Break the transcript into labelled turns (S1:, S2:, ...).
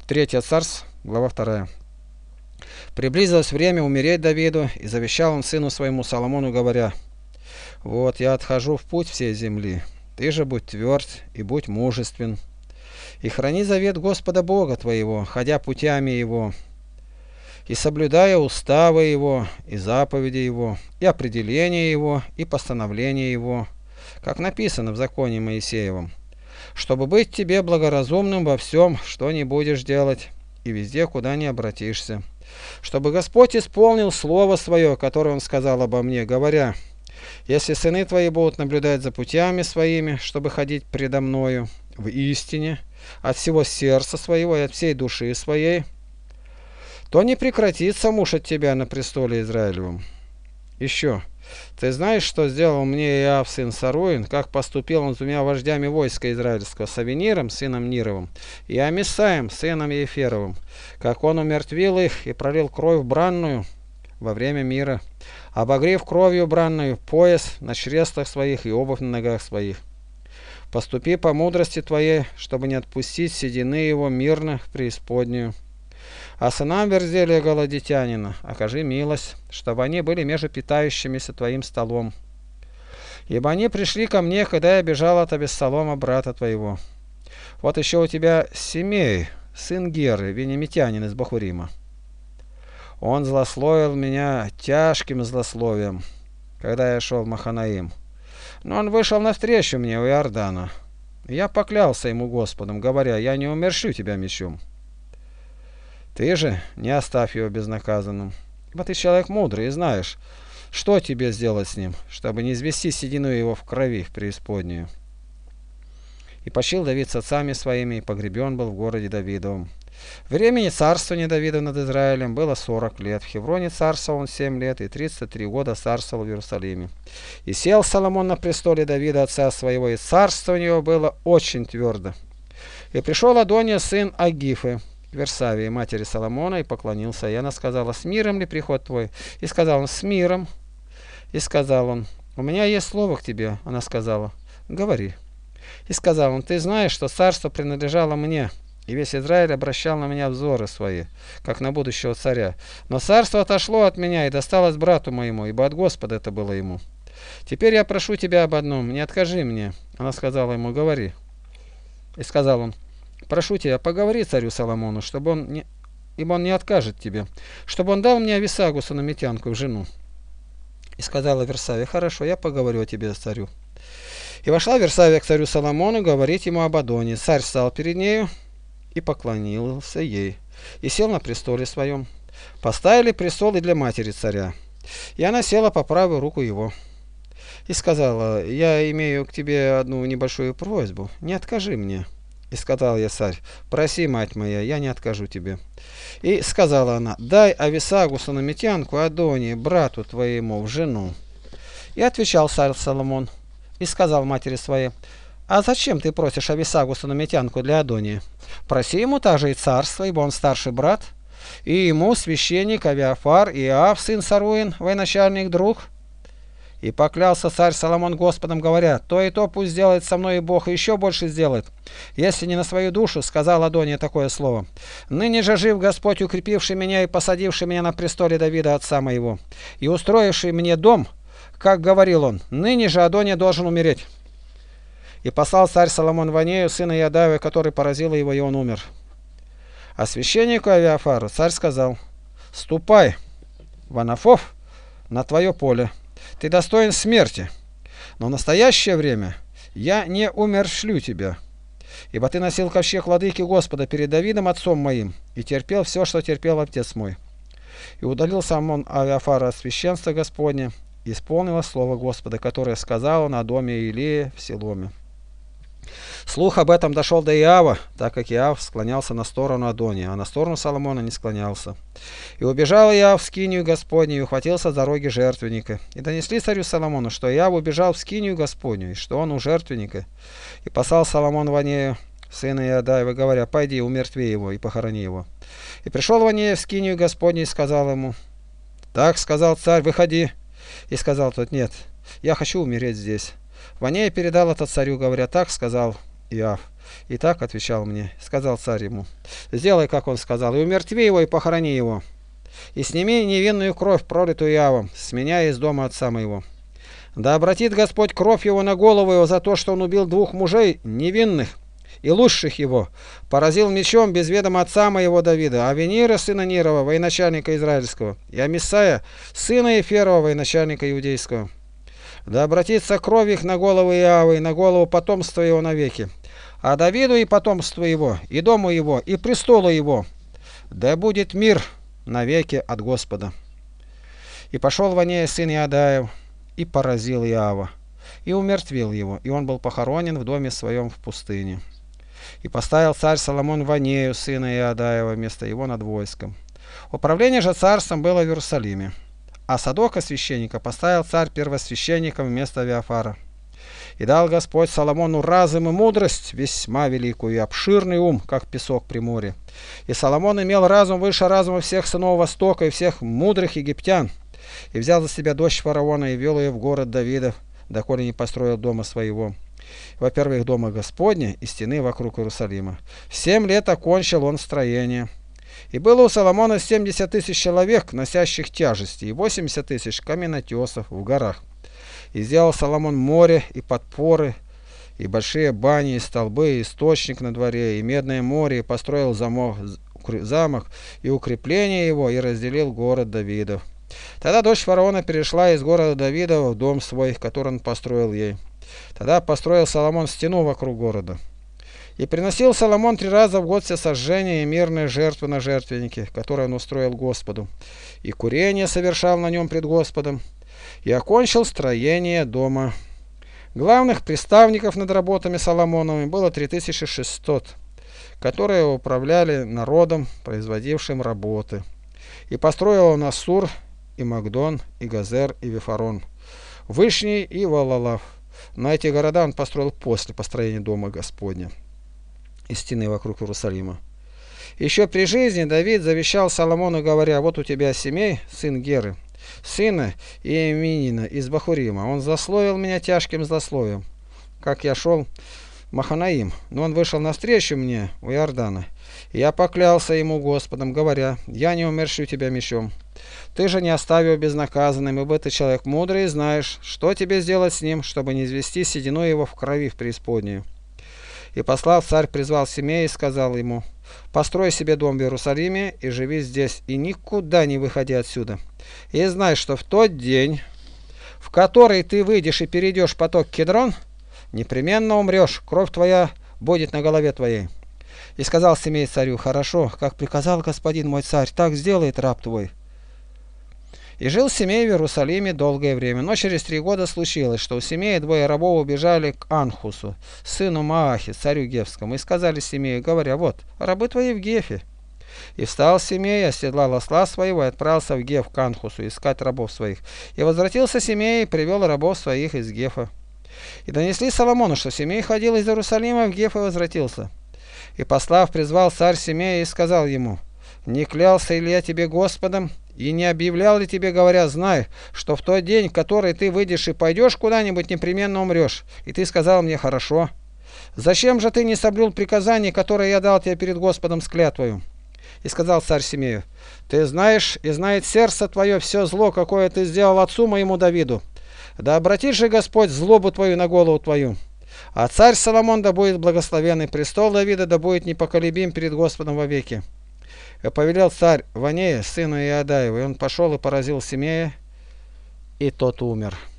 S1: Третье царств, глава 2. Приблизилось время умереть Давиду, и завещал он сыну своему Соломону, говоря: «Вот я отхожу в путь всей земли, ты же будь тверд и будь мужествен, и храни завет Господа Бога твоего, ходя путями Его, и соблюдая уставы Его, и заповеди Его, и определения Его, и постановления Его, как написано в законе Моисеевом, чтобы быть тебе благоразумным во всем, что не будешь делать, и везде, куда не обратишься, чтобы Господь исполнил слово свое, которое Он сказал обо мне, говоря: если сыны твои будут наблюдать за путями своими, чтобы ходить предо мною в истине, от всего сердца своего и от всей души своей, то не прекратится муж от тебя на престоле Израилевом. Еще, ты знаешь, что сделал мне Иав, сын Саруин, как поступил он с двумя вождями войска израильского, с Авениром, сыном Нировым, и Амисаем, сыном Еферовым, как он умертвил их и пролил кровь бранную во время мира, обогрев кровью бранную пояс на чрестах своих и обувь на ногах своих. Поступи по мудрости твоей, чтобы не отпустить седины его мирно в преисподнюю. А сынам Верзелия голодитянина окажи милость, чтобы они были между питающимися твоим столом. Ибо они пришли ко мне, когда я бежал от Авессалома, брата твоего. Вот еще у тебя Семей, сын Геры, венемитянин из Бахурима. Он злословил меня тяжким злословием, когда я шел в Маханаим. Но он вышел навстречу мне у Иордана. Я поклялся ему Господом, говоря: я не умерщвлю тебя мечом. Ты же не оставь его безнаказанным, ибо ты человек мудрый и знаешь, что тебе сделать с ним, чтобы не извести седину его в крови в преисподнюю. И почил Давид с отцами своими, и погребен был в городе Давидовом. Времени царствования Давида над Израилем было 40 лет. В Хевроне царствовал он 7 лет, и 33 года царствовал в Иерусалиме. И сел Соломон на престоле Давида, отца своего, и царствование его было очень твердо. И пришел Адония, сын Агифы, к Версавии, матери Соломона, и поклонился. И она сказала: с миром ли приход твой? И сказал он: с миром. И сказал он: у меня есть слово к тебе. Она сказала: говори. И сказал он: ты знаешь, что царство принадлежало мне, и весь Израиль обращал на меня взоры свои, как на будущего царя. Но царство отошло от меня и досталось брату моему, ибо от Господа это было ему. Теперь я прошу тебя об одном: не откажи мне. Она сказала ему: говори. И сказал он: прошу тебя, поговори царю Соломону, ибо он не откажет тебе, чтобы он дал мне Ависагу сунамитянку в жену. И сказала Версавия: хорошо, я поговорю о тебе с царю. И вошла Версавия к царю Соломону говорить ему об Адоне. Царь встал перед нею и поклонился ей, и сел на престоле своем. Поставили престол и для матери царя, и она села по правую руку его. И сказала: я имею к тебе одну небольшую просьбу, не откажи мне. И сказал ей царь: проси, мать моя, я не откажу тебе. И сказала она: дай Ависагу сунамитянку Адонии, брату твоему, в жену. И отвечал царь Соломон и сказал матери своей: а зачем ты просишь Ависагу сунамитянку для Адонии? Проси ему также и царство, ибо он старший брат, и ему священник Авиафар, и Иав, сын Саруин, военачальник, друг. И поклялся царь Соломон Господом, говоря: то и то пусть сделает со мной и Бог, и еще больше сделает, если не на свою душу, сказал Адония такое слово. Ныне же жив Господь, укрепивший меня и посадивший меня на престоле Давида отца моего, и устроивший мне дом, как говорил он, ныне же Адония должен умереть. И послал царь Соломон Ванею, сына Иадаева, который поразил его, и он умер. А священнику Авиафару царь сказал: ступай в Анафов на твое поле, ты достоин смерти, но в настоящее время я не умерщвлю тебя, ибо ты носил ковчег владыки Господа перед Давидом отцом моим, и терпел все, что терпел отец мой. И удалил Соломон Авиафара от священства Господня, и исполнилось слово Господа, которое сказал он о доме Илии в Силоме. Слух об этом дошел до Иава, так как Иав склонялся на сторону Адония, а на сторону Соломона не склонялся. И убежал Иав в скинию Господню, и ухватился за роги жертвенника. И донесли царю Соломону, что Иав убежал в скинию Господню, и что он у жертвенника. И послал Соломон Ванею, сына Иадаева, говоря: пойди, умертви его и похорони его. И пришел Ванея в скинию Господню и сказал ему: так сказал царь, выходи. И сказал тот: нет, я хочу умереть здесь. Ванея передал это царю, говоря: так сказал Иав. И так отвечал мне. Сказал царь ему: сделай, как он сказал, и умертви его, и похорони его. И сними невинную кровь, пролитую Иавом, с меня из дома отца моего. Да обратит Господь кровь его на голову его за то, что он убил двух мужей невинных и лучших его, поразил мечом без ведома отца моего Давида, Авенира, сына Нирова, военачальника израильского, и Амисая, сына Еферова, военачальника иудейского. Да обратится кровь их на голову Иавы и на голову потомства его навеки, а Давиду и потомству его, и дому его, и престолу его, да будет мир навеки от Господа. И пошел Ванея, сын Иадаев, и поразил Иава, и умертвил его, и он был похоронен в доме своем в пустыне. И поставил царь Соломон Ванею, сына Иадаева, вместо его над войском. Управление же царством было в Иерусалиме. А Садока священника поставил царь первосвященником вместо Виафара. И дал Господь Соломону разум и мудрость весьма великую и обширный ум, как песок при море. И Соломон имел разум выше разума всех сынов Востока и всех мудрых египтян. И взял за себя дочь фараона и вел ее в город Давидов, доколе не построил дома своего. Во-первых, дома Господня и стены вокруг Иерусалима. В 7 лет окончил он строение. И было у Соломона 70 тысяч человек, носящих тяжести, и 80 тысяч каменотесов в горах. И сделал Соломон море и подпоры, и большие бани, и столбы, и источник на дворе, и медное море, и построил замок, и укрепление его, и разделил город Давидов. Тогда дочь фараона перешла из города Давидова в дом свой, который он построил ей. Тогда построил Соломон стену вокруг города. И приносил Соломон 3 раза в год всесожжения и мирные жертвы на жертвеннике, которые он устроил Господу. И курение совершал на нем пред Господом. И окончил строение дома. Главных приставников над работами Соломоновыми было 3600, которые управляли народом, производившим работы. И построил он Ассур, и Магдон, и Газер, и Вифарон, Вышний и Валалав. Но эти города он построил после построения дома Господня и стены вокруг Иерусалима. Еще при жизни Давид завещал Соломону, говоря: вот у тебя Семей, сын Геры, сына Иеминина из Бахурима. Он злословил меня тяжким злословием, как я шел Маханаим, но он вышел навстречу мне у Иордана. И я поклялся ему Господом, говоря: я не умерщвлю тебя мечом. Ты же не оставил безнаказанным, ибо ты человек мудрый и знаешь, что тебе сделать с ним, чтобы не извести седину его в крови в преисподнюю. И послав царь, призвал Семея и сказал ему: построй себе дом в Иерусалиме и живи здесь, и никуда не выходи отсюда. И знай, что в тот день, в который ты выйдешь и перейдешь поток Кедрон, непременно умрешь, кровь твоя будет на голове твоей. И сказал Семей царю: хорошо, как приказал господин мой царь, так сделает раб твой. И жил Семей в Иерусалиме долгое время, но через 3 года случилось, что у Семея 2 рабов убежали к Анхусу, сыну Маахи, царю Гефскому, и сказали Семею, говоря: вот, рабы твои в Гефе. И встал Семей, оседлал осла своего и отправился в Геф к Анхусу искать рабов своих. И возвратился Семей и привел рабов своих из Гефа. И донесли Соломону, что Семей ходил из Иерусалима в Геф и возвратился. И послав, призвал царь Семея и сказал ему: не клялся ли я тебе Господом, и не объявлял ли тебе, говоря: знай, что в тот день, в который ты выйдешь и пойдешь куда-нибудь, непременно умрешь. И ты сказал мне: хорошо. Зачем же ты не соблюл приказание, которое я дал тебе перед Господом с клятвою? И сказал царь Семею: ты знаешь, и знает сердце твое все зло, какое ты сделал отцу моему Давиду. Да обратит же Господь злобу твою на голову твою. А царь Соломон да будет благословен, и престол Давида да будет непоколебим перед Господом вовеки. И повелел царь Ванея, сыну Иадаева, и он пошел и поразил Семея, и тот умер.